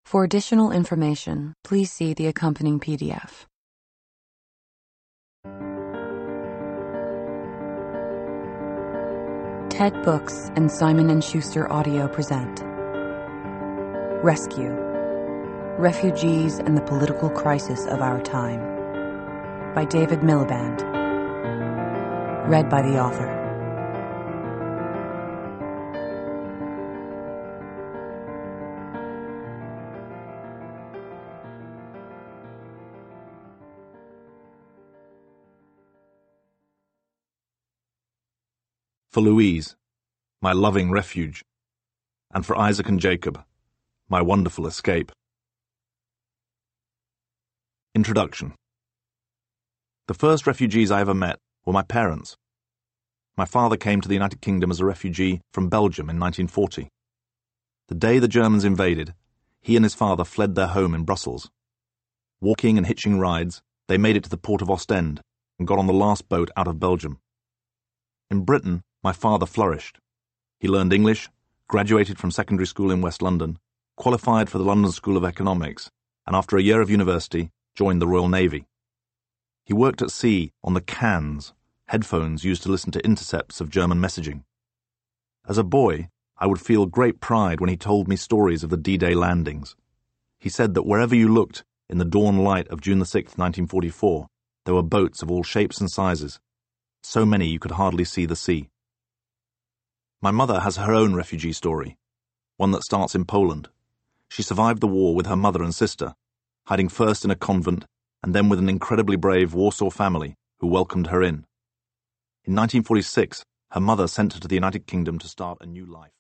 For additional information, please see the accompanying PDF. TED Books and Simon & Schuster Audio present Rescue: Refugees and the Political Crisis of Our Time by David Miliband. Read by the author. For Louise, my loving refuge, and for Isaac and Jacob, my wonderful escape. Introduction. The first refugees I ever met were my parents. My father came to the United Kingdom as a refugee from Belgium in 1940. The day the Germans invaded, he and his father fled their home in Brussels. Walking and hitching rides, they made it to the port of Ostend and got on the last boat out of Belgium. In Britain, my father flourished. He learned English, graduated from secondary school in West London, qualified for the London School of Economics, and after a year of university, joined the Royal Navy. He worked at sea on the cans, headphones used to listen to intercepts of German messaging. As a boy, I would feel great pride when he told me stories of the D-Day landings. He said that wherever you looked in the dawn light of June 6, 1944, there were boats of all shapes and sizes, so many you could hardly see the sea. My mother has her own refugee story, one that starts in Poland. She survived the war with her mother and sister, hiding first in a convent and then with an incredibly brave Warsaw family who welcomed her in. In 1946, her mother sent her to the United Kingdom to start a new life.